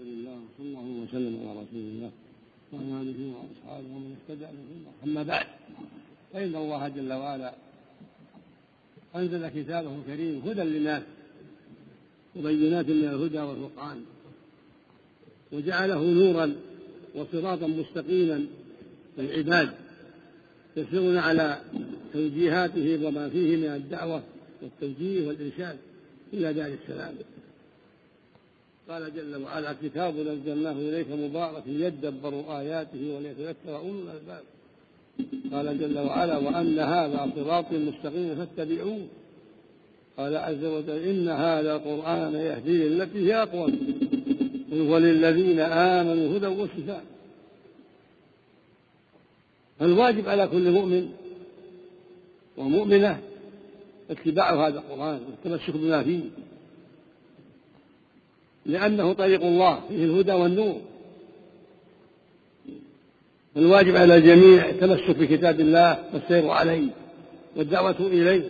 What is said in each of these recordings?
لله صلى الله وسلم على رسول الله وعلى اله واصحابه ومن اهتدى بسنته. اما بعد، فان الله جل وعلا انزل كتابه الكريم هدى للناس وبينات من الهدى والفرقان، وجعله نورا وصراطا مستقيما للعباد يسيرون على توجيهاته وما فيه من الدعوه والتوجيه والارشاد الى دار السلام. قال جل وعلا: كتاب أنزلناه إليك مبارك ليدبروا آياته وليتذكر أولو الألباب. قال جل وعلا: وأن هذا صراطي مستقيم فاتبعوه. قال عز وجل: إن هذا القرآن يهدي للتي هي أقوم وللذين آمنوا هدى وشفاء. فالواجب على كل مؤمن ومؤمنة اتباع هذا القرآن والتمسك بما فيه، لأنه طريق الله فيه الهدى والنور. الواجب على الجميع التمسك بكتاب الله والسير عليه والدعوة إليه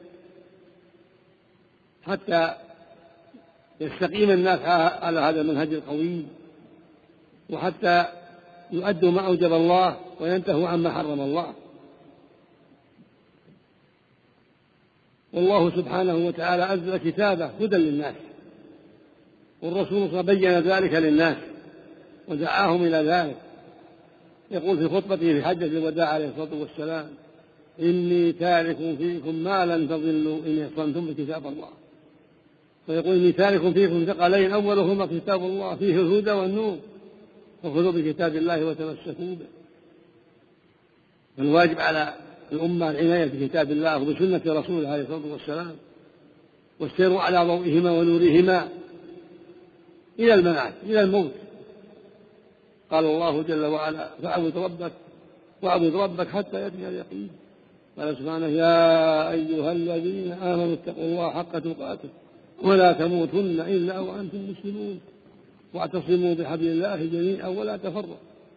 حتى يستقيم الناس على هذا المنهج القويم، وحتى يؤدوا ما أوجب الله وينتهوا عما حرم الله. والله سبحانه وتعالى أنزل كتابه هدى للناس، والرسول صلى الله عليه وسلم بين ذلك للناس ودعاهم إلى ذلك. يقول في خطبته في حجة الوداع عليه الصلاة والسلام: إني تارك فيكم ما لن تضلوا إن اعتصمتم بكتاب الله. ويقول: إني تارك فيكم ثقلين أولهما كتاب الله فيه الهدى والنور، فخذوا بكتاب الله وتمسكوا به. فالواجب على الأمة العناية بكتاب الله وبسنة رسوله عليه الصلاة والسلام، والسير على ضوئهما ونورهما إلى الممات إلى الموت. قال الله جل وعلا: واعبد ربك حتى يأتيك اليقين. قال سبحانه: يا أيها الذين آمنوا اتقوا الله حق تقاته ولا تموتن إلا وأنتم مسلمون واعتصموا بحبل الله جميعا ولا تفرقوا.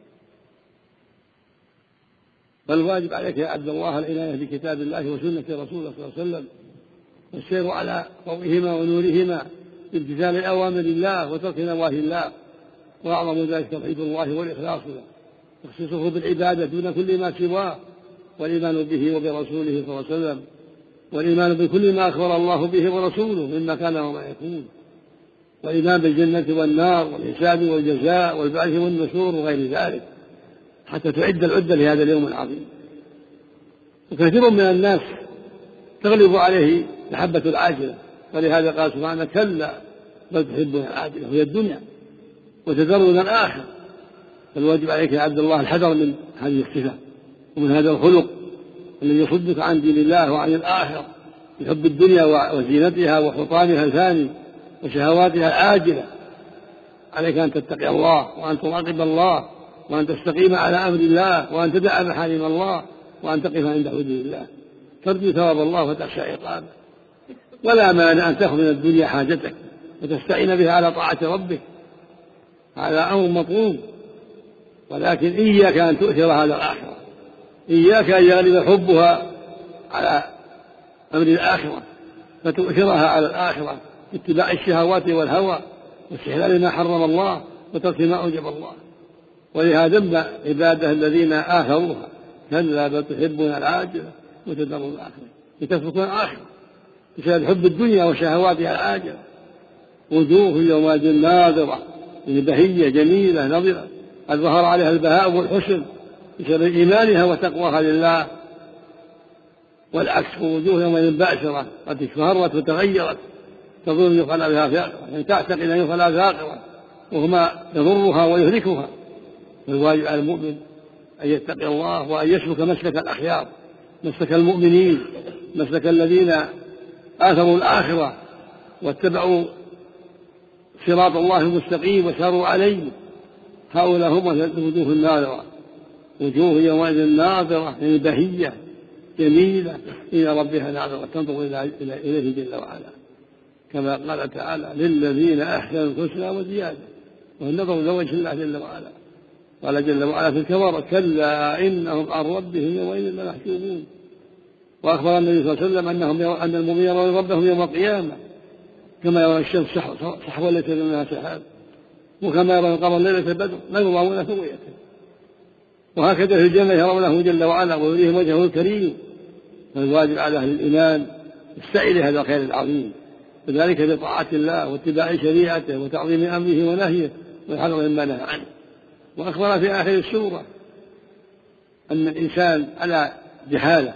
فالواجب عليك يا عبد الله العناية بكتاب الله وسنة رسوله صلى الله عليه وسلم، والسير على ضوئهما ونورهما بامتثال أوامر الله وترك نواهي الله، وأعظم ذلك توحيد الله والإخلاص له، تخصيصه بالعبادة دون كل ما سواه، والإيمان به وبرسوله صلى الله عليه وسلم، والإيمان بكل ما أخبر الله به ورسوله مما كان وما يكون، والإيمان بالجنة والنار والحساب والجزاء والبعث والنشور وغير ذلك، حتى تعد العدة لهذا اليوم العظيم. وكثير من الناس تغلب عليه محبة العاجلة، ولهذا قال سبحانه: كلا بل تحبون العاجلة وهي الدنيا وتذرون الآخرة. فالواجب عليك يا عبد الله الحذر من هذه الصفة ومن هذا الخلق الذي يصدك عن دين الله وعن الآخرة بحب الدنيا وزينتها وحطامها الفاني وشهواتها العاجلة. عليك أن تتقي الله وأن تراقب الله وأن تستقيم على أمر الله وأن تدع محارم الله وأن تقف عند حدود الله، ترجو ثواب الله وتخشى عقابه. ولا مانع أن تأخذ من الدنيا حاجتك وتستعين بها على طاعة ربك، هذا أمر مطلوب، ولكن إياك أن تؤثر هذا الآخرة، إياك أن يغلب حبها على أمر الآخرة فتؤثرها على الآخرة باتباع الشهوات والهوى واستحلال ما حرم الله وترك ما أوجب الله. ولهذا ذم عباده الذين آثروها: كلا بل تحبون العاجلة وتذرون الآخرة، لتتركون الآخرة بسبب حب الدنيا وشهواتها العاجلة. وجوه يومئذ ناظرة، بهية جميلة نظرة قد ظهر عليها البهاء والحسن بسبب إيمانها وتقواها لله. والعكس: وجوه يومئذ بأسرة قد اشفهرت وتغيرت، تظن أن يفعل بها في آخرة، يعني تعتقد أن يفعل بها في آخرة وهما يضرها ويهلكها. فالواجب على المؤمن أن يتقي الله وأن يسلك مسلك الأخيار، مسلك المؤمنين، مسلك الذين آثروا الآخرة واتبعوا صراط الله المستقيم وساروا عليه. هؤلاء هم الوجوه الناظرة، وجوه يومئذ ناظرة بهية جميلة إلى ربها ناظرة تنظر إليه جل وعلا، كما قال تعالى: للذين أحسنوا الحسنى وزيادة، والنظر لوجه الله جل وعلا. قال جل وعلا في الكفر: كلا إنهم عن ربهم يومئذ لمحجوبون. وأخبر النبي صلى الله عليه وسلم أن المؤمنين يرون ربهم يوم القيامة كما يرى الشمس صحوا ليس منها سحاب. وكما يرون القمر ليلة البدر لا يضامون رؤيته. وهكذا في الجنة يرونه جل وعلا ويريهم وجهه الكريم. فالواجب على أهل الإيمان السعي لهذا الخير العظيم، وذلك بطاعة الله واتباع شريعته وتعظيم أمره ونهيه والحذر مما نهى عنه. وأخبر في آخر السورة أن الإنسان على جهالة،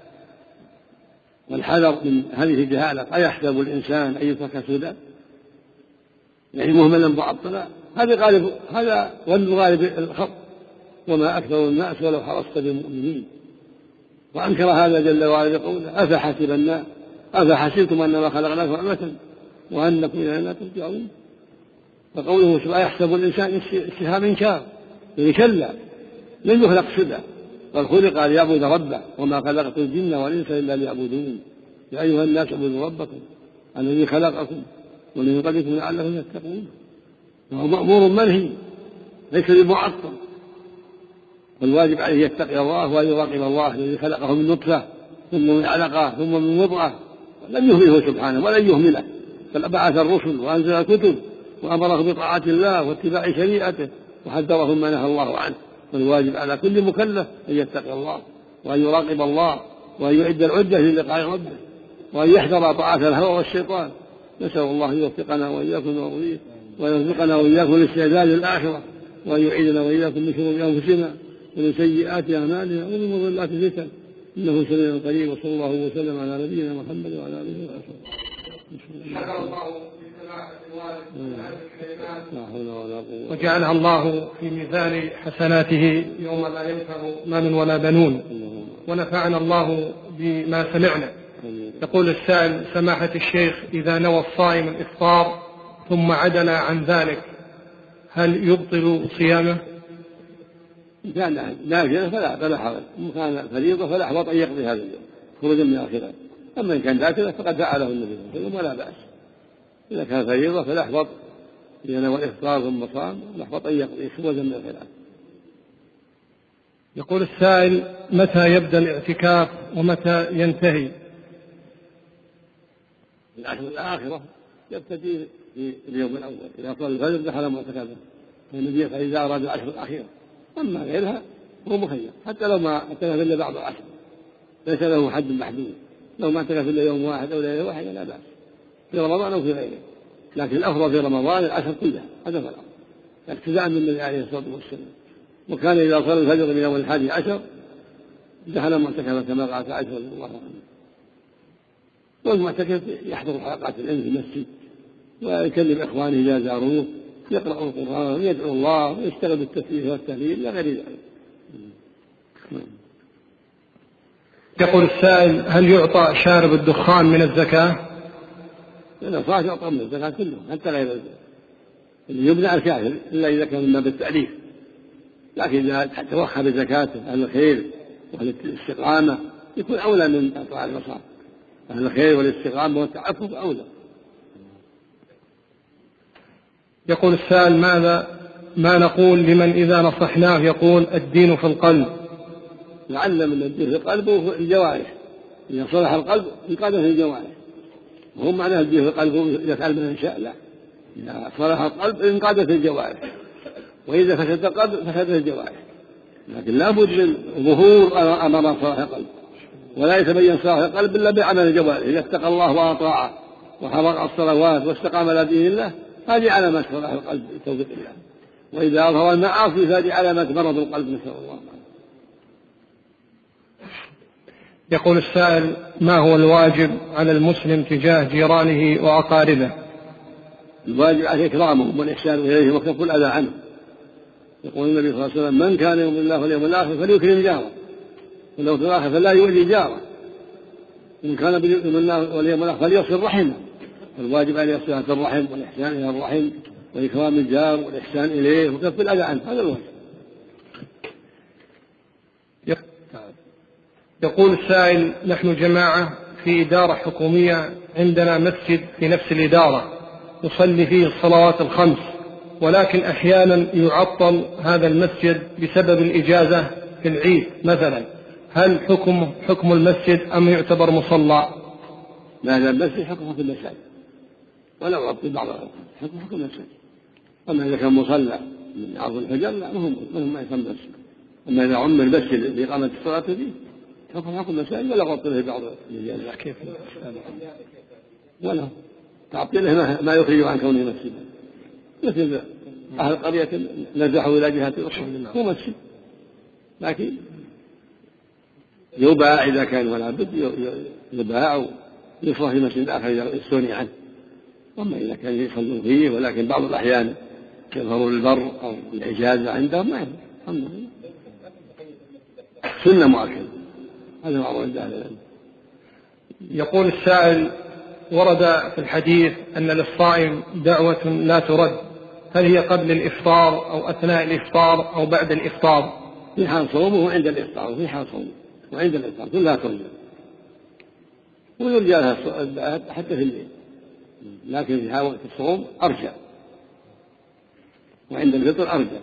والحذر من هذه الجهالة. أيحسب الإنسان أن يترك سدى، يعني مهملا معطلا؟ هذا ظن غالب الخط، وما أكثر الناس ولو حرصت بمؤمنين. وأنكر هذا جل وعلا بقوله أفحسبتم أنما خلقناكم عبثا وأنكم إلينا ترجعون. فقوله أيحسب الإنسان استفهام إنكار، يعني كلا لن يخلق سدى، بل خلق ليعبد ربه وما خلقت الجن والإنس إلا ليعبدون. يا أيها الناس اعبدوا ربكم الذي خلقكم ومن قبلكم لعلكم تتقون. وهو مأمور منهي ليس بمعطل، والواجب عليه يتقي الله وأن يراقب الله الذي خلقه من نطفة ثم من علقة ثم من مضغة، لم يهمله سبحانه ولن يهمله، بل بعث الرسل وأنزل الكتب وأمره بطاعة الله واتباع شريعته وحذره ما نهى الله عنه. والواجب على كل مكلف أن يتقي الله وأن يراقب الله وأن يعد العدة للقاء ربه وأن يحذر طاعة الهوى والشيطان. نسأل الله أن يوفقنا وإياكم ويرزقنا وإياكم الاستعداد للآخرة، وأن يعيدنا وإياكم من شرور أنفسنا ومن سيئات أعمالنا ومن مضلات الفتن، إنه سميع قريب. وصلى الله وسلم على نبينا محمد وعلى آله وصحبه. وجعلها الله في ميزان حسناته يوم لا ينفع مال ولا بنون، ونفعنا الله بما سمعنا. يقول السائل: سماحة الشيخ، إذا نوى الصائم الإفطار ثم عدل عن ذلك هل يبطل صيامه؟ إن كان نافلة فلا حرج، إن كان فريضة فلا أحوط أن يقضي هذا اليوم خروجا من آخره. أما إن كان نافلة فقد فعله النبي صلى الله عليه وسلم ولا بأس. إذا كان فريضة فلا أحوط إذا نوى الإفطار ثم صام لا أحوط أن يقضي خروجا من الخلاف. يقول السائل: متى يبدأ الاعتكاف ومتى ينتهي؟ العشر الآخرة يبتدي في اليوم الأول، إذا صلى الفجر دخل معتكفه، فالنبي فإذا أراد العشر الأخيرة. أما غيرها هو مخير، حتى لو ما اعتكف إلا بعض العشر ليس له حد محدود، لو ما اعتكف إلا يوم واحد أو ليلة واحدة لا بأس، في رمضان أو في غيره. لكن الأفضل في رمضان العشر كلها، هذا هو الأفضل اقتداء من النبي عليه الصلاة والسلام. وكان إذا صلى الفجر من يوم 11 دخل معتكفا كما قال عائشة رضي الله عنها. والمعتكف يحضر حلقات العلم في المسجد ويكلم إخوانه إذا زاروه، يقرأ القرآن ويدعو الله ويشتغل بالتسبيح والتهليل إلى غير ذلك. يقول السائل: هل يعطى شارب الدخان من الزكاة؟ لأنه صار يعطى من الزكاة كله حتى غير الزكاة، اللي يمنع الكافر إلا إذا كان من باب التأليف. لكن إذا توخى بزكاته أهل الخير وأهل الاستقامة يكون أولى من أطراء المصائب. أهل الخير والاستقامة والتعفف أولى. يقول السائل: ما نقول لمن إذا نصحناه يقول الدين في القلب؟ نعلم أن الدين في القلب وفي الجوارح، إذا صلح القلب انقاد في الجوارح. وهم معناه الدين في القلب إذا فعل من شاء، لا، إذا صلح القلب انقاد في الجوارح، وإذا فسد القلب فسد في الجوارح. لكن لا بد من ظهور أمر صلاح القلب، ولا يتبين صلاح القلب إلا بعمل الجوارح. إذا اتقى الله وأطاعه وحرق الصلوات واستقام على دين الله هذه علامات صلاح القلب بتوفيق الله. وإذا أظهر المعاصي فهذه علامات مرض القلب، نسأل الله. يقول السائل: ما هو الواجب على المسلم تجاه جيرانه وأقاربه؟ الواجب عليه إكرامهم والإحسان إليهم وكف الأذى عنهم. يقول النبي صلى الله عليه وسلم: من كان يؤمن بالله واليوم الآخر فليكرم جاره، ولو في الآخر فلا يؤذي جاره، إن كان يؤمن بالله واليوم الآخر فليصل رحمه. فالواجب عليه صلة الرحم والإحسان إلى الرحم وإكرام الجار والإحسان إليه وكف الأذى عنه، هذا الواجب. يقول السائل: نحن جماعة في إدارة حكومية، عندنا مسجد في نفس الإدارة نصلي فيه الصلوات الخمس، ولكن أحيانا يعطل هذا المسجد بسبب الإجازة في العيد مثلا، هل حكم المسجد أم يعتبر مصلى؟ لا، هذا المسجد حكمه في المساجد، ولا يعطل بعض حكم المسجد. أما إذا كان مصلى من عرض الحجر لا ما يسمى مسجد. أما إذا عمر مسجد لإقامة الصلاة فيه فقط حكم مساجد ولا غطله بعض الرجال. كيف ولا تعطيله ما يخرج عن كونه مسجدا، مثل أهل قرية نزحوا إلى جهة الأخرى هو مسجد، لكن يباع إذا كان ولا بد يباع ويصرف في مسجد آخر يستغني عنه. أما إذا كان يصلون فيه ولكن بعض الأحيان يظهروا للبر أو الإجازة عندهم ما يهم. سنة مؤكدة، هذا معروف عند أهل العلم. يقول السائل: ورد في الحديث أن للصائم دعوة لا ترد، هل هي قبل الإفطار أو أثناء الإفطار أو بعد الإفطار؟ في حال صومه وعند الإفطار، وفي حال صومه وعند الإفطار كلها ترجى، ويرجى لها حتى في الليل، لكن في حال وقت الصوم أرجى، وعند الفطر أرجى.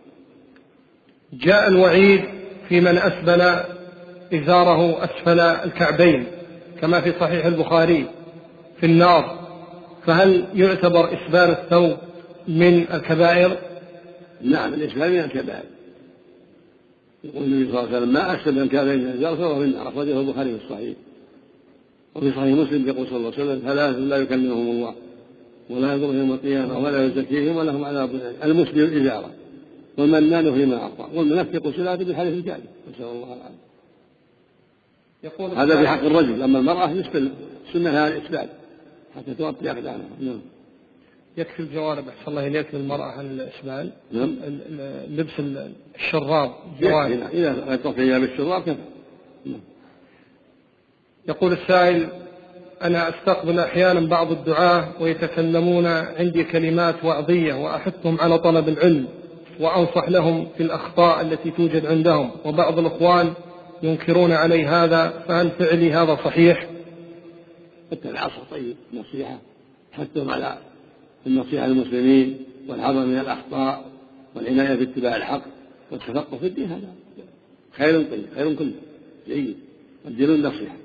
جاء الوعيد في من أسبل إزاره أسفل الكعبين كما في صحيح البخاري في النار، فهل يعتبر إسبال الثوب من الكبائر؟ نعم، الإسبال من الكبائر. يقول النبي صلى الله عليه وسلم: ما أسفل الكعبين من الإزار فهو في النار، أخرجه البخاري في الصحيح. وفي صحيح مسلم يقول صلى الله عليه وسلم: ثلاث لا يكلمهم الله ولا ينظر يوم القيامة ولا يزكيهم ولهم عذاب أليم: المسبل الإزار والمنان فيما أعطى والمنفق صلاته بالحديث الكاذب، نسأل الله العافية. هذا في حق الرجل. أما المرأة يسبل سنها الإسبال حتى تغطي أقدامها. نعم. يكفي الجوارب أحسن الله إليك للمرأة عن الإسبال. نعم. لبس الشراب جوارب إذا تغطي بالشراب كفى. نعم. يقول السائل: أنا أستقبل أحيانا بعض الدعاة ويتكلمون عندي كلمات وعظية وأحثهم على طلب العلم وأنصح لهم في الأخطاء التي توجد عندهم، وبعض الإخوان ينكرون علي هذا، فهل فعلي هذا صحيح؟ العصر طيب، نصيحة حثهم على النصيحة للمسلمين والحذر من الأخطاء والعناية باتباع الحق والتفقه في الدين، هذا خير طيب، خير كله جيد، والدين النصيحة.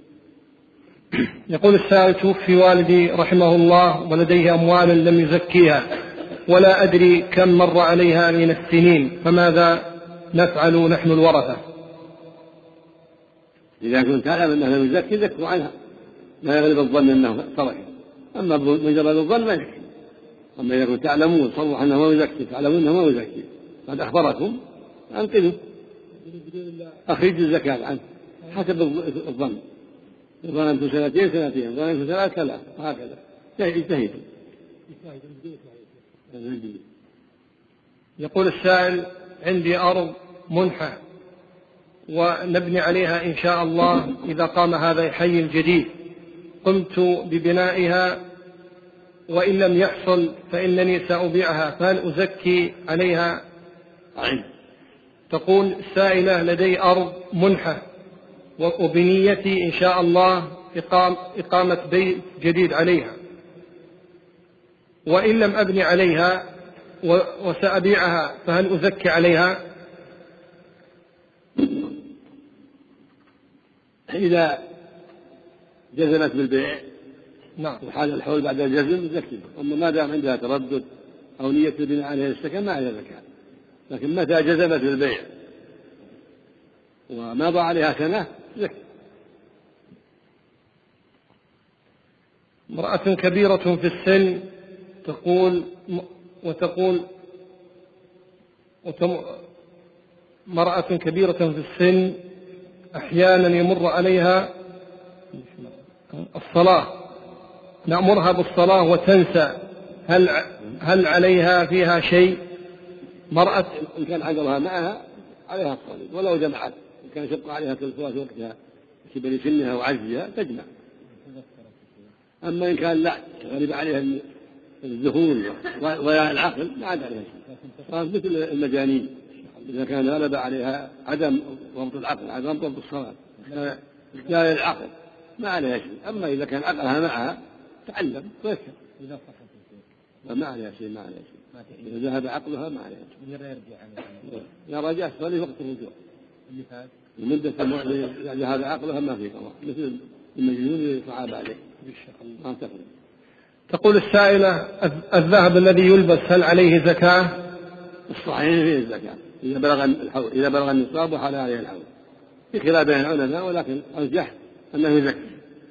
يقول السائل: توفي والدي رحمه الله ولديه أموال لم يزكيها ولا أدري كم مر عليها من السنين، فماذا نفعل نحن الورثة؟ إذا كنت تعلم أنه لم يزكي ذكوا عنها، لا يغلب الظن أنه تركه، أما مجرد الظن ما يزكي. أما إذا كنت تعلمون صرح أنه ما يزكي، تعلمون أنه ما يزكي، قد أخبركم، أنقذوا أخرجوا الزكاة عنه حسب الظن. ظننت سنتين ظننت ثلاث، وهكذا اجتهدوا. يقول السائل: عندي أرض منحة ونبني عليها إن شاء الله إذا قام هذا الحي الجديد، قمت ببنائها وإن لم يحصل فإنني سأبيعها، فهل أزكي عليها؟ تقول السائلة: لدي أرض منحة وبنيتي إن شاء الله إقامة بيت جديد عليها، وإن لم أبني عليها وسأبيعها، فهل أزكي عليها؟ إذا جزمت بالبيع نعم، وحال الحول بعد الجزم زكي. أما ما دام عندها تردد أو نية البناء عليها السكن ما عليها زكاة. لكن متى جزمت بالبيع ومضى عليها سنة زكي. امرأة كبيرة في السن امرأة كبيرة في السن أحيانا يمر عليها الصلاة، نأمرها بالصلاة وتنسى، هل عليها فيها شيء؟ مرأة إن كان عقلها معها عليها الصلاة ولو جمعت، إن كان شق عليها كل صلاة وقتها كبر سنها وعجزها تجمع. أما إن كان لا غلب عليها الذهول وضياع العقل ما عاد عليها شيء، صارت مثل المجانين إذا كان غلب عليها عدم ضبط العقل، عدم ضبط الصلاة، لا العقل ما عليها شيء. أما إذا كان عقلها معها تعلم ويكفر، ما عليها شيء، إذا ذهب عقلها ما عليها شيء. يا رجع صلي وقت الرجوع لمدة ذهب عقلها ما في قضاء، مثل المجنون اللي صعب عليه ما تقدر. تقول السائلة: الذهب الذي يلبس هل عليه زكاة؟ الصحيح فيه الزكاة إذا بلغ النصاب وحال عليه الحول، في خلاف بين العلماء، ولكن أرجح أنه يزكي.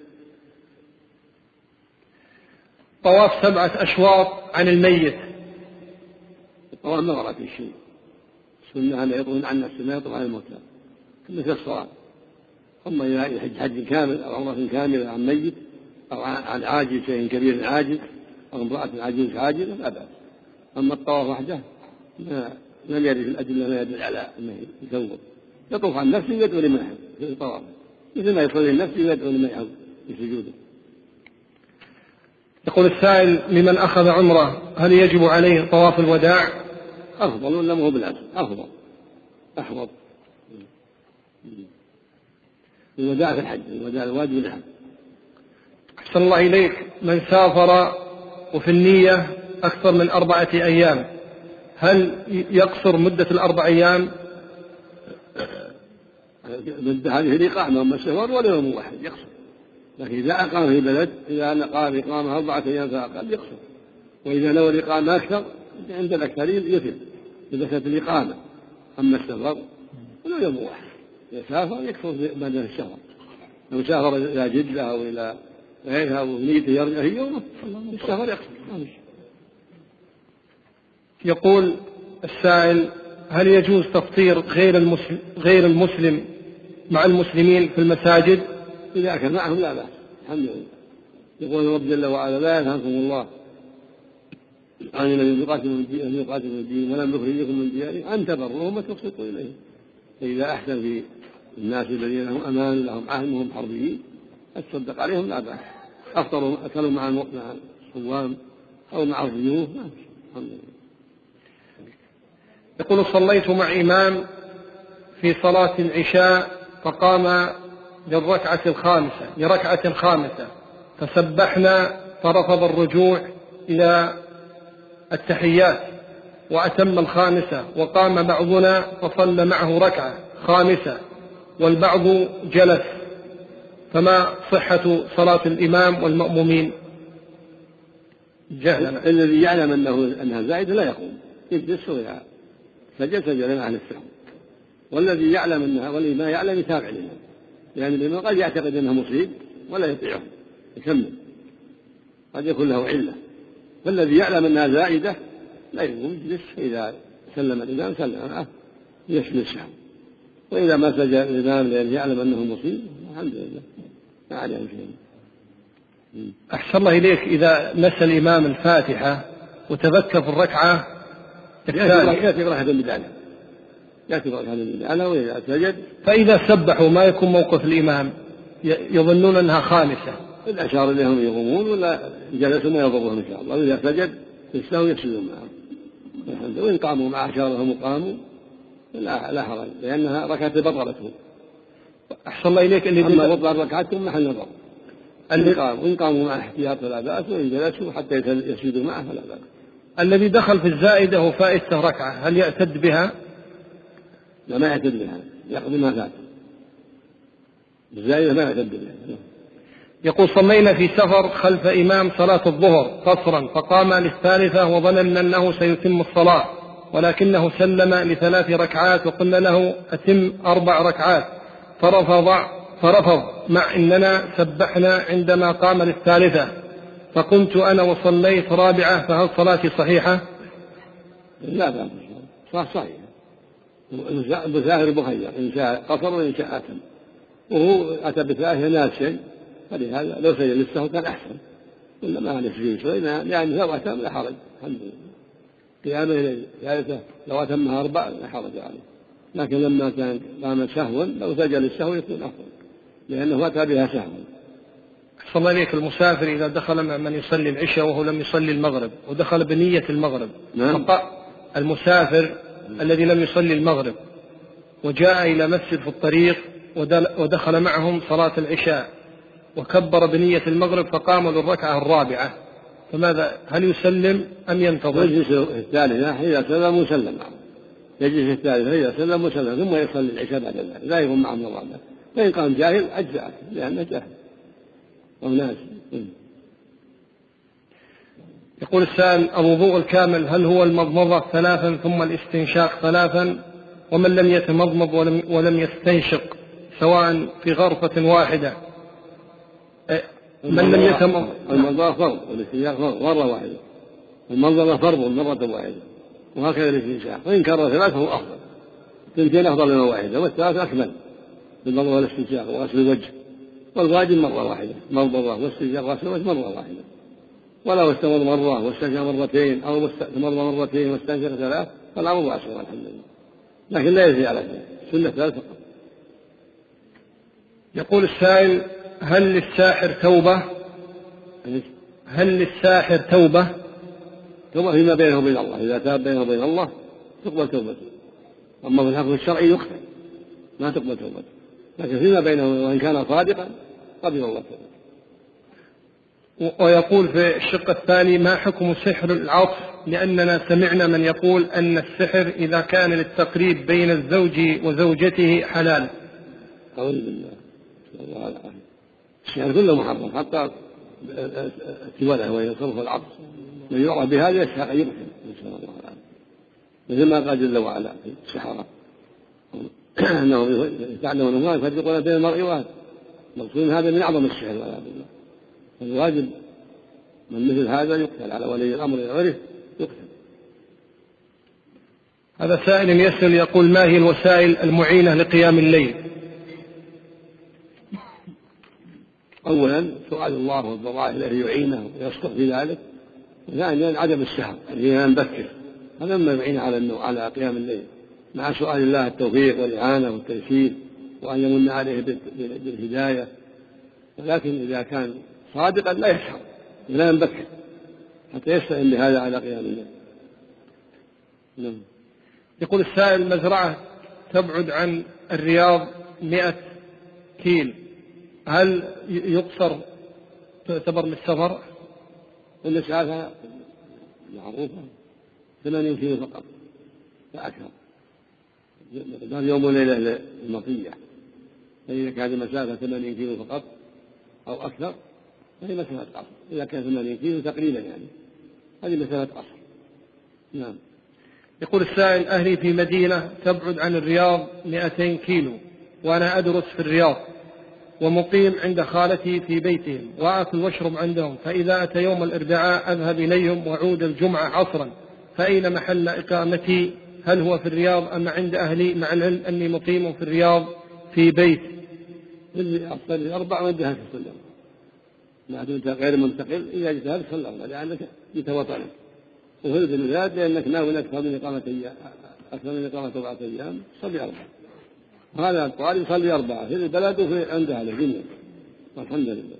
طواف 7 أشواط عن الميت. الطواف ما ورد في شيء، السنة أن يطوف عن نفسه ما يطوف عن الموتى مثل الصلاة. أما إذا يحج حج كامل أو عمرة كاملة عن ميت أو عن عاجز شيء كبير عاجز أو امرأة عجوز عاجزة لا بأس. أما الطواف وحده لم يرد في الأدلة ما يدل على أنه يزود، يطوف عن نفسه ويدعو لمن يحب في الطواف، مثل ما يصلي لنفسه ويدعو لمن يحب في سجوده. يقول السائل: لمن أخذ عمرة هل يجب عليه طواف الوداع؟ أفضل ولا ما هو بالعكس؟ أفضل أحوط. الوداع في الحج، الوداع الواجب الحج. أحسن الله إليك، من سافر وفي النية أكثر من 4 أيام هل يقصر مدة 4 أيام؟ هذه الإقامة أما السفر ولا يوم واحد يقصر، لكن إذا أقام في بلد، إذا نقام إقامة 4 أيام فأقل يقصر، وإذا نوى الإقامة أكثر عند الأكثرين يتم إذا كانت الإقامة. أما السفر ولا يوم واحد، إذا سافر يكثر بدل الشهر، لو سافر إلى جدة أو إلى غيرها ونيته يرجع في يومه السفر يقصر. يقول السائل: هل يجوز تفطير غير المسلم مع المسلمين في المساجد؟ إذا كان معهم لا بأس، الحمد لله. يقول رب جل وعلا: لا ينهاكم الله عن الذين يقاتلون الدين ولم يخرجكم من ديارهم أن تبروهم وتقسطوا إليهم. فإذا أحسن في الناس الذين لهم أمان لهم عهد وهم حربيين أتصدق عليهم لا بأس. أفطروا أكلوا مع الصوام أو مع الضيوف الحمد لله. يقول: صليت مع إمام في صلاة العشاء فقام لركعة خامسة فسبحنا فرفض الرجوع إلى التحيات وأتم الخامسة، وقام بعضنا فصلى معه ركعة خامسة والبعض جلس، فما صحة صلاة الإمام والمأمومين؟ جهلا. الذي يعلم أنها زائدة لا يقوم، يجلس ويا سجد عن السهو، والذي يعلم أنها والذي ما يعلم يتابع الإمام، لأن الإمام قد يعتقد أنها مصيب ولا يطيعه يكمل، قد يكون له علة. فالذي يعلم أنها زائدة لا يقوم، يجلس، إذا سلم الإمام سلم معه يسجد السهو، وإذا ما سجد الإمام لأنه يعلم أنه مصيب الحمد لله ما عليه شيء. أحسن الله إليك، إذا نسى الإمام الفاتحة وتذكر في الركعة يأتي بركعة بدعة وإذا سجد فإذا سبحوا ما يكون موقف الإمام، يظنون أنها خامسة، إذا أشار إليهم يقومون ولا جلسوا ما يضرهم إن شاء الله، وإذا سجد يستووا يسجدون معهم، وإن قاموا مع أشارهم وقاموا لا حرج، لأنها ركعة بطلتهم. أحسن الله إليك، أما بطل ركعتهم محل نظر، وإن قاموا مع احتياط فلا بأس، وإن جلسوا حتى يسجدوا معه فلا بأس. الذي دخل في الزائدة وفائته ركعة هل يعتد بها؟ لا، ما يعتد بها، يقضي ما فات، الزائدة ما يعتد بها. يقول: صلينا في سفر خلف إمام صلاة الظهر قصرا فقام للثالثة وظننا أنه سيتم الصلاة، ولكنه سلم ل3 ركعات وقلنا له أتم 4 ركعات فرفض مع أننا سبحنا عندما قام للثالثة، فقمت أنا وصليت رابعة، فهل صلاتي صحيحة؟ لا بأس، صلاة صحيحة. بسافر مخير، إن شاء قصر وإن شاء أتم، وهو أتى بثلاثة ناس شيء، فلهذا لو سجد للسهو كان أحسن، ولا ما نسجد شيء، لأن لو أتم لا حرج الحمد لله. قيامه إلى ثالثة لو أتمها 4 لا حرج عليه، لكن لما كان قام سهوا لو سجد للسهو يكون أفضل، لأنه أتى بها سهوا. أحسن الله إليك، المسافر إذا دخل مع من يصلي العشاء وهو لم يصلي المغرب ودخل بنية المغرب، المسافر الذي لم يصلي المغرب وجاء إلى مسجد في الطريق ودخل معهم صلاة العشاء وكبر بنية المغرب فقاموا للركعة الرابعة، فماذا؟ هل يسلم أم ينتظر؟ يجلس الثالثة إذا سلم وسلم معه، يجلس الثالثة إذا سلم وسلم ثم يصلي العشاء بعد ذلك، لا يقوم معهم الرابعة، فإن قام جاهل أجزأه لأنه جاهل أو ناس. يقول السائل: الوضوء الكامل هل هو المضمضة 3 ثم الاستنشاق 3؟ ومن لم يتمضمض ولم يستنشق سواء في غرفة واحدة من لم يتمضمض؟ المضمضة فرض والاستنشاق فرض مرة واحدة. المضمضة فرض مرة واحدة، وهكذا الاستنشاق، وإن كرر 3 فهو أفضل. 2 أفضل من واحدة، والثلاث أكمل بالمضمضة والاستنشاق وغسل الوجه. والواجب مرة واحدة، مضمضة واستنشاق وغسل الوجه مرة واحدة. ولو استمر مرة واستنشق مرتين أو استمر مرتين واستنشق 3 فالأمر واسع الحمد لله، لكن لا يزيد على ذلك، سنة 3 فقط. يقول السائل: هل للساحر توبة؟ توبة فيما بينه وبين الله، إذا تاب بينه وبين الله تقبل توبته. أما في الحكم الشرعي يقتل ما تقبل توبته، لكن فيما بينه وإن كان صادقا قبل الله توبته. ويقول في الشق الثاني: ما حكم سحر العطف؟ لأننا سمعنا من يقول أن السحر إذا كان للتقريب بين الزوج وزوجته حلال. أعوذ بالله، الله على العافية. السحر كله محرم، حتى التولة وهي صرف العطف، من يعرف بهذا يستحق يقتل نسأل الله العافية، مثل ما قال جل وعلا في السحرة أنهم يتعلمون ما يفرقون بين المرء وأهله، مقصود هذا من أعظم السحر والعياذ بالله. فالواجب من مثل هذا يقتل، على ولي الأمر يعرف يقتل. هذا سائل يسأل يقول: ما هي الوسائل المعينة لقيام الليل؟ أولا سؤال الله والضراعة إليه يعينه ويصدق في ذلك. ثانيا عدم السهر، يعني نبكر، هذا مما يعين على قيام الليل، مع سؤال الله التوفيق والإعانة والتيسير وأن يمن عليه بالهداية. ولكن إذا كان صادقا لا يسهر ولا ينبكر حتى يستعين بهذا على قيام الليل. يقول السائل: مزرعة تبعد عن الرياض 100 كيل، هل يقصر تعتبر من السفر؟ المسافة معروفة 80 كيلو فقط لا أكثر، مقدار يوم وليلة المطية. فإذا كانت المسافة 80 كيلو فقط أو أكثر فهي مسافة قصر. إذا كان 80 كيلو تقريبا يعني هذه مسافة قصر. نعم. يقول السائل: أهلي في مدينة تبعد عن الرياض 200 كيلو، وأنا أدرس في الرياض ومقيم عند خالتي في بيتهم، وآكل واشرب عندهم، فإذا أتى يوم الأربعاء أذهب إليهم وأعود الجمعة عصرا، فأين محل إقامتي؟ هل هو في الرياض أم عند أهلي، مع العلم أني مقيم في الرياض في بيت؟ أفضل الأربع وانتهى في الصلاة، ما دمت غير منتقل إذا اجتهدت صلى الله لأنك جئت وطنك، وفي البلاد لأنك ناوي أكثر من إقامة 4 أيام صلي 4. هذا الطالب يصلي 4 في البلد وفي عند أهله جميعا، والحمد لله.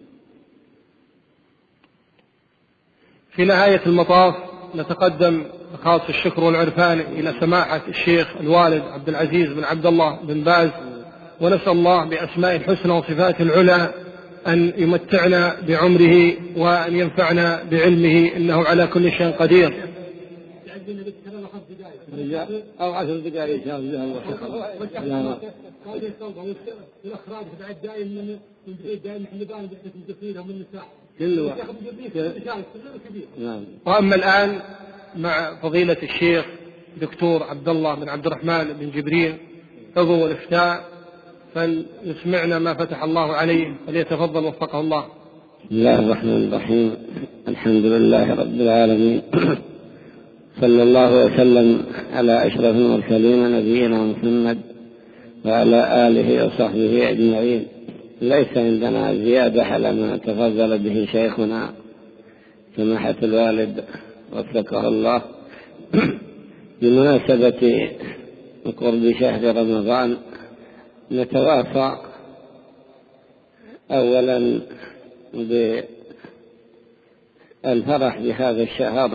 في نهاية المطاف نتقدم خاص الشكر والعرفان إلى سماحة الشيخ الوالد عبد العزيز بن عبد الله بن باز، ونسأل الله بأسماء الحسنى وصفات العلى أن يمتعنا بعمره وأن ينفعنا بعلمه، إنه على كل شيء قدير. أو 10 دقائق إن شاء الله. الأخراج بعد دائم من بعيد دائم إحنا بان بحث الجفيرة ومن النساء كله. وأما الآن مع فضيلة الشيخ دكتور عبد الله بن عبد الرحمن بن جبريل عضو الإفتاء، فليسمعنا ما فتح الله عليه، فليتفضل وفقه الله. بسم الله الرحمن الرحيم. الحمد لله رب العالمين، صلى الله وسلم على أشرف المرسلين نبينا محمد وعلى آله وصحبه أجمعين. ليس عندنا زيادة على ما تفضل به شيخنا سماحة الوالد وفقه الله. بمناسبة قرب شهر رمضان نتوافى أولا بالفرح بهذا الشهر،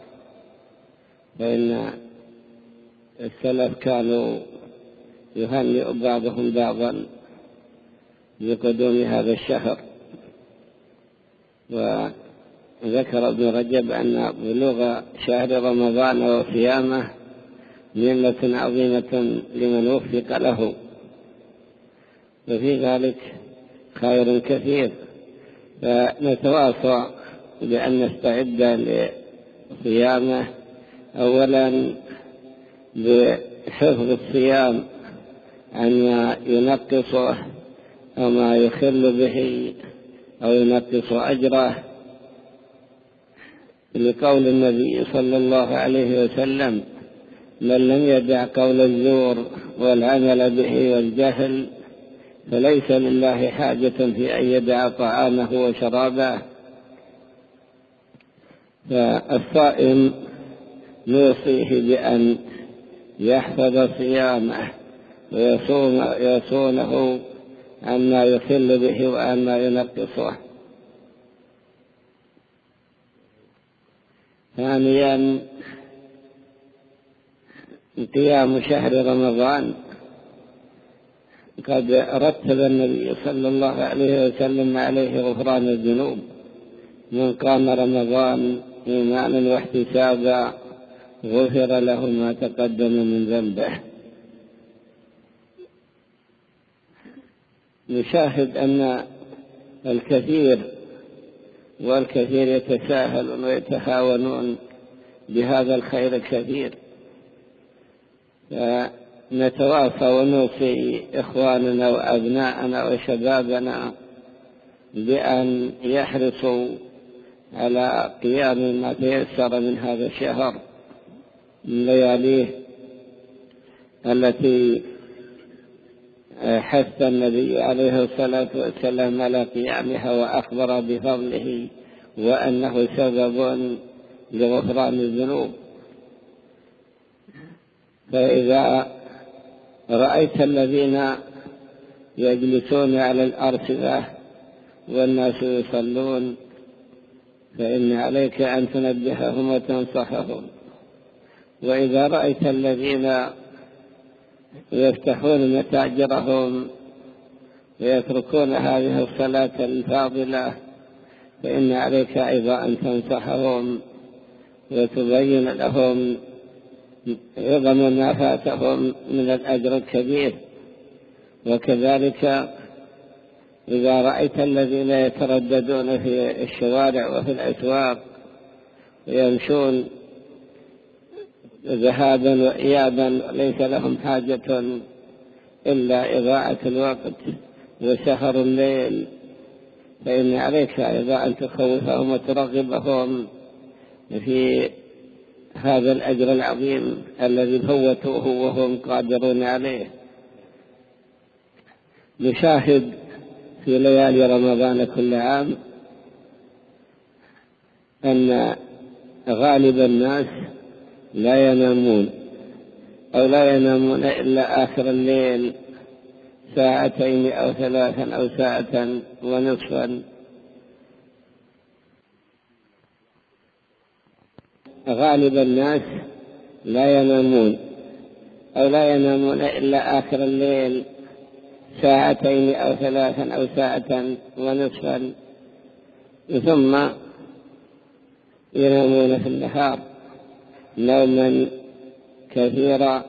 فإن السلف كانوا يهنئ بعضهم بعضا بقدوم هذا الشهر. وذكر ابن رجب أن بلوغ شهر رمضان وصيامه نعمة عظيمة لمن وفق له، وفي ذلك خير كثير. فنتواصى بأن نستعد صيامه أولا بحفظ الصيام عما ينقصه أو ما يخل به أو ينقص أجره، لقول النبي صلى الله عليه وسلم: من لم يدع قول الزور والعمل به والجهل فليس لله حاجة في أن يدع طعامه وشرابه. فالصائم نوصيه بأن يحفظ صيامه ويصونه عما يخل به وعما ينقصه. ثانيا قيام شهر رمضان، قد رتب النبي صلى الله عليه وسلم عليه غفران الذنوب: من قام رمضان إيمانا واحتسابا غفر له ما تقدم من ذنبه. نشاهد أن الكثير يتساهلون ويتهاونون بهذا الخير الكثير، فنتواصى ونوصي إخواننا وأبناءنا وشبابنا بأن يحرصوا على قيام ما تيسر من هذا الشهر من لياليه التي حث النبي عليه الصلاة والسلام على قيامها وأخبر بفضله وأنه سبب لغفران الذنوب. فإذا رأيت الذين يجلسون على الأرصفة والناس يصلون فإن عليك أن تنبههم وتنصحهم. وإذا رأيت الذين يفتحون متاجرهم ويتركون هذه الصلاة الفاضلة فإن عليك أيضا أن تنصحهم وتبين لهم عظم ما فاتهم من الأجر الكبير. وكذلك إذا رأيت الذين يترددون في الشوارع وفي الأسواق ويمشون ذهابا وإيابا ليس لهم حاجة إلا إضاعة الوقت وسهر الليل فإن عليك أيضا أن تخوفهم وترغبهم في هذا الأجر العظيم الذي فوتوه وهم قادرون عليه. نشاهد في ليالي رمضان كل عام أن غالب الناس لا ينامون إلا آخر الليل ساعتين أو 3 أو ساعة ونصفا. غالب الناس لا ينامون إلا آخر الليل ساعتين أو 3 أو ساعة ونصفا، ثم ينامون في النهار نوما كثيرا.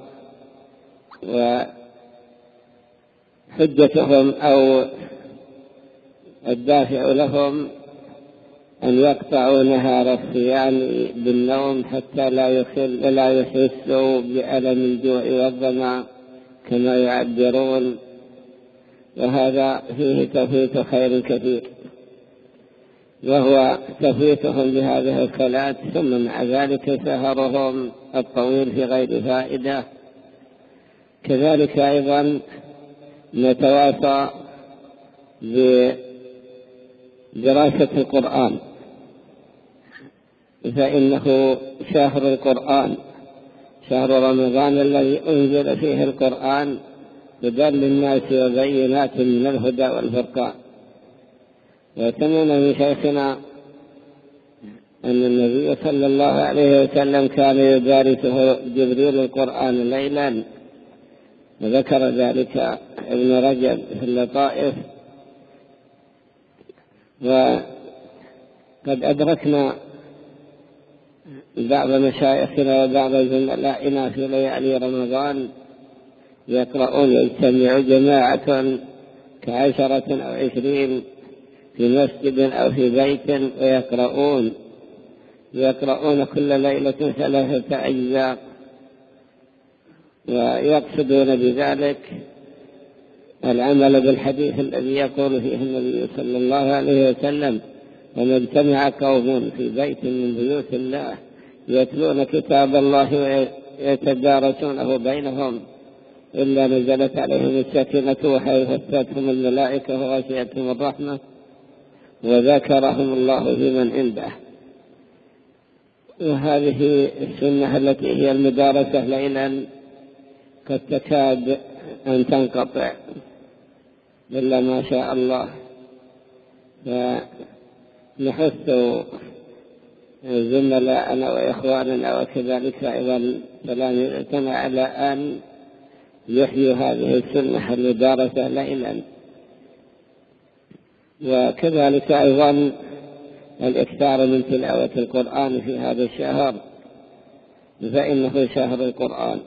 وحجتهم أو الدافع لهم أن يقطعوا نهار الصيام بالنوم حتى لا يحسوا بألم الجوع والظمأ كما يعبرون، وهذا فيه تفويت خير كثير، وهو تفويتهم بهذه الصلاة ثم مع ذلك سهرهم الطويل في غير فائدة. كذلك أيضا نتواصى بدراسة القرآن، فإنه شهر القرآن، شهر رمضان الذي أنزل فيه القرآن هدى للناس وبينات من الهدى والفرقان. وسمعنا من شيخنا أن النبي صلى الله عليه وسلم كان يدارسه جبريل القرآن ليلا، وذكر ذلك ابن رجب في اللطائف. وقد أدركنا بعض مشايخنا وبعض زملائنا في ليالي رمضان يقرؤون، يجتمع جماعة ك10 أو 20 في مسجد أو في بيت ويقرؤون يقرؤون كل ليلة 3 أجزاء، ويقصدون بذلك العمل بالحديث الذي يقول فيه النبي صلى الله عليه وسلم: وما اجتمع قوم في بيت من بيوت الله يتلون كتاب الله ويتدارسونه بينهم إلا نزلت عليهم السكينة وحفتهم الملائكة وغشيتهم الرحمة وذكرهم الله في من عنده. وهذه السنة التي هي المدارسة ليلا قد تكاد أن تنقطع إلا ما شاء الله. فنحث زملاءنا وإخواننا وكذلك أيضا تلاميذنا على أن يحيوا هذه السنة المدارسة ليلا، وكذلك أيضا الإكثار من تلاوة القرآن في هذا الشهر، فإنه شهر القرآن.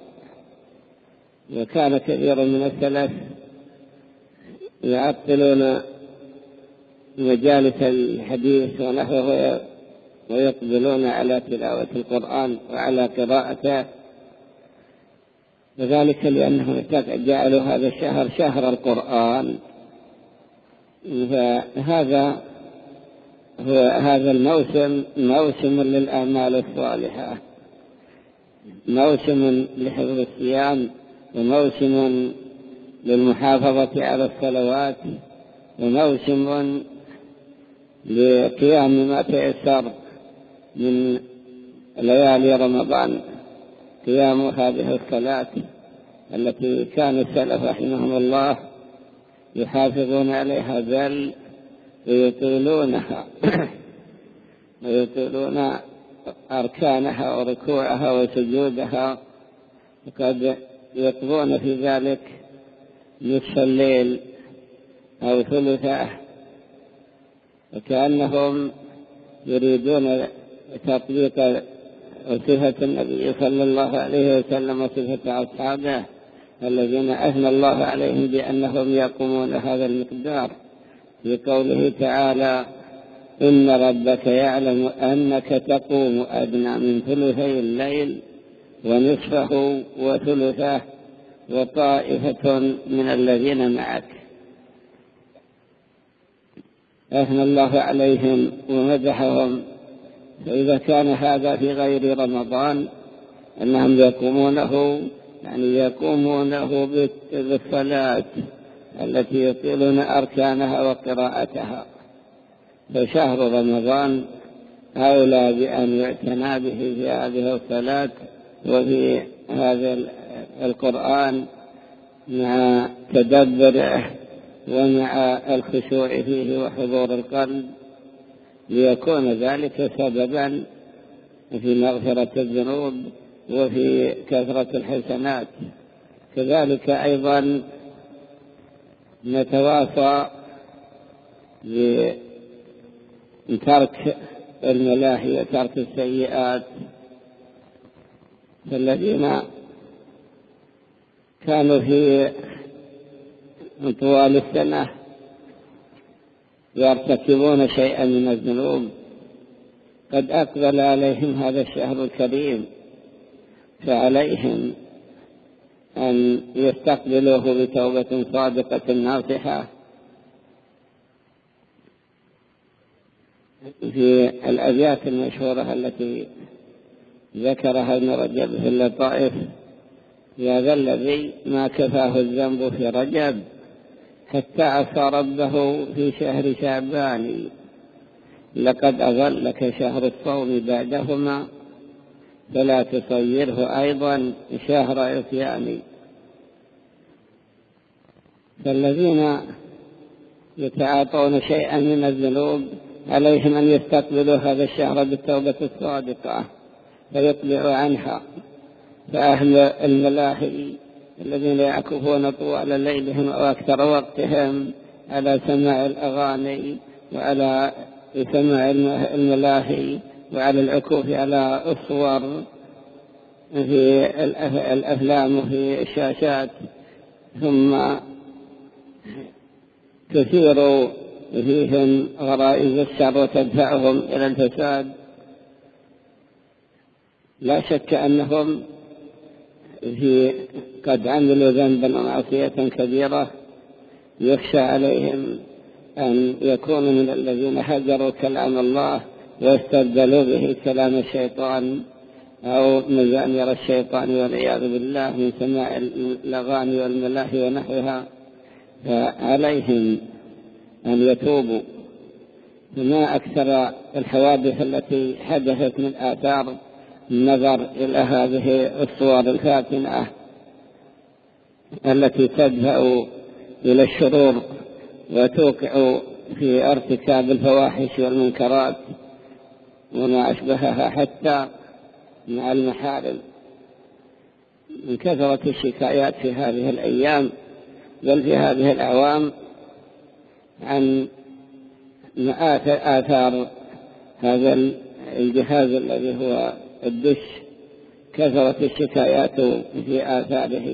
وكان كثير من السلف يعطلون مجالس الحديث ونحوه ويقبلون على تلاوة القرآن وعلى قراءته، وذلك لأنهم جعلوا هذا الشهر شهر القرآن. فهذا هذا الموسم موسم للأعمال الصالحة، موسم لحفظ الصيام، وموسم للمحافظة على الصلوات، وموسم لقيام ما تيسر من ليالي رمضان، قيام هذه الصلاة التي كان السلف رحمهم الله يحافظون عليها بل ويطيلونها ويطيلون أركانها وركوعها وسجودها، وقد يقضون في ذلك نصف الليل أو ثلثه، وكأنهم يريدون تطبيق صفة النبي صلى الله عليه وسلم وصفة أصحابه الذين أثنى الله عليهم بأنهم يقومون هذا المقدار، في قوله تعالى: إن ربك يعلم أنك تقوم أدنى من ثلثي الليل ونصفه وثلثه وطائفة من الذين معك. أثنى الله عليهم ومدحهم. فإذا كان هذا في غير رمضان أنهم يقومونه، يعني يقومونه بالصلاة التي يطيلون أركانها وقراءتها، فشهر رمضان أولى بأن يعتنى به في هذه الصلاة وفي هذا القرآن مع تدبره ومع الخشوع فيه وحضور القلب، ليكون ذلك سببا في مغفرة الذنوب وفي كثرة الحسنات. كذلك أيضا نتواصى بترك الملاهي وترك السيئات. فالذين كانوا في طوال السنة يرتكبون شيئا من الذنوب قد أقبل عليهم هذا الشهر الكريم، فعليهم أن يستقبلوه بتوبة صادقة ناصحة. في الأبيات المشهورة التي ذكرها ابن رجب في اللطائف: يا ذا الذي ما كفاه الذنب في رجب حتى عصى ربه في شهر شعبان، لقد أظلك شهر الصوم بعدهما فلا تصيره أيضا شهر عصيان. فالذين يتعاطون شيئا من الذنوب عليهم أن يستقبلوا هذا الشهر بالتوبة الصادقة فيقلعوا عنها. فأهل الملاهي الذين يعكفون طوال ليلهم أو أكثر وقتهم على سماع الأغاني وعلى سماع الملاهي وعلى العكوف على الصور في الأفلام وفي الشاشات، ثم تثير فيهم غرائز الشر وتدفعهم إلى الفساد، لا شك أنهم قد عملوا ذنبا ومعصية كبيرة، يخشى عليهم أن يكونوا من الذين هجروا كلام الله واستبدلوا به كلام الشيطان أو مزامير الشيطان والعياذ بالله من سماع الأغاني والملاهي ونحوها، فعليهم أن يتوبوا. فما أكثر الحوادث التي حدثت من آثار النظر إلى هذه الصور الفاتنة التي تدفع إلى الشرور وتوقع في ارتكاب الفواحش والمنكرات وما أشبهها حتى مع المحارم. من كثرة الشكايات في هذه الأيام بل في هذه الأعوام عن آثار هذا الجهاز الذي هو الدش، كثرت الشكايات في آثاره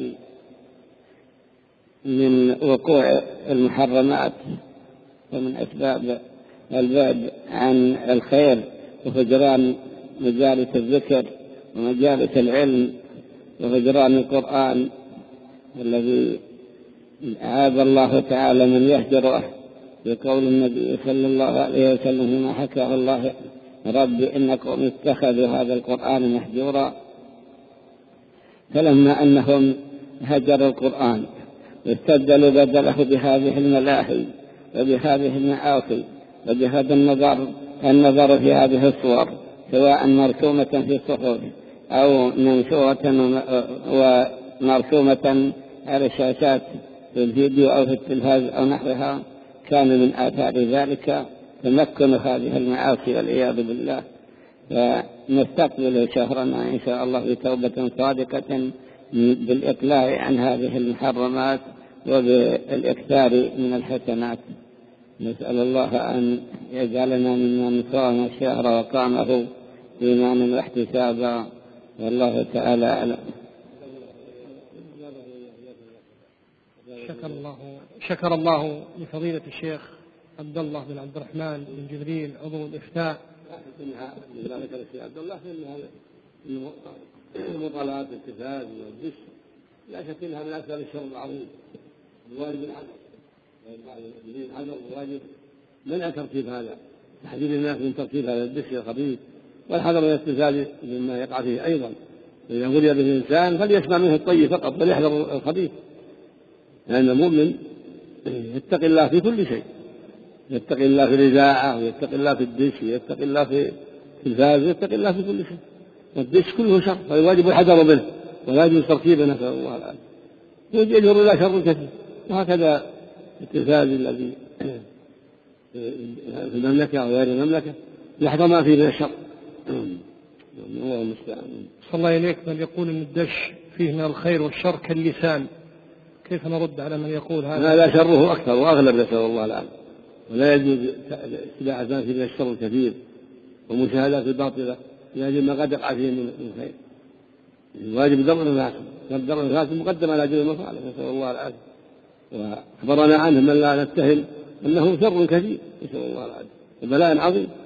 من وقوع المحرمات ومن أسباب البعد عن الخير وهجران مجالس الذكر ومجالس العلم وهجران القرآن الذي عاب الله تعالى من يهجره بقول النبي صلى الله عليه وسلم فيما حكاه الله: رب إنكم اتخذوا هذا القرآن مهجورا. فلما أنهم هجروا القرآن واستبدلوا بدله بهذه الملاهي وبهذه المعاصي وبهذا النظر في هذه الصور، سواء مرسومة في الصحف أو منشورة ومرسومة على الشاشات في الفيديو أو في التلفاز أو نحوها، كان من آثار ذلك تمكن هذه المعاصي والعياذ بالله. فنستقبل شهرنا إن شاء الله بتوبة صادقة بالإقلاع عن هذه المحرمات وبالإكثار من الحسنات. نسأل الله أن يجعلنا ممن صام الشهر وقامه إيمانا واحتسابا، والله تعالى أعلم. شكر الله لفضيلة الشيخ عبد الله بن عبد الرحمن بن جبريل عضو الإفتاء. عبد الله في المطالعات التلفاز والدش لا شك انها من اكثر الشر العظيم. الواجب الواجب منع ترتيب هذا، تحذير الناس من ترتيب هذا الدش الخبيث، والحذر من التلفاز مما يقع فيه ايضا. اذا غري به الانسان فليسمع منه الطيب فقط وليحذر الخبيث، لان المؤمن يتقي الله في كل شيء، يتقي الله في الإذاعة ويتقي الله في الدش ويتقي الله في التلفاز ويتقي الله في كل شيء. والدش كله شر، فالواجب الحذر منه ولا يجوز ترتيبه، نسأل الله العافية. يجر إلى شر كثير. وهكذا التلفاز الذي في المملكة أو غير المملكة يحذر ما فيه من الشر. الله المستعان. صلى الله إليك من يقول أن الدش فيه من الخير والشر كاللسان، كيف نرد على من يقول هذا؟ هذا شره أكثر وأغلب، نسأل الله العافية. ولا يجوز اتباع الناس من الشر الكثير ومشاهدات الباطلة يجب ما قد يقع فيه من خير. الواجب درء الفاسد مقدم على جلب المصالح، نسأل الله العافية. وأخبرنا عنه من لا نتهم أنه شر كثير، نسأل الله العافية، وبلاء عظيم.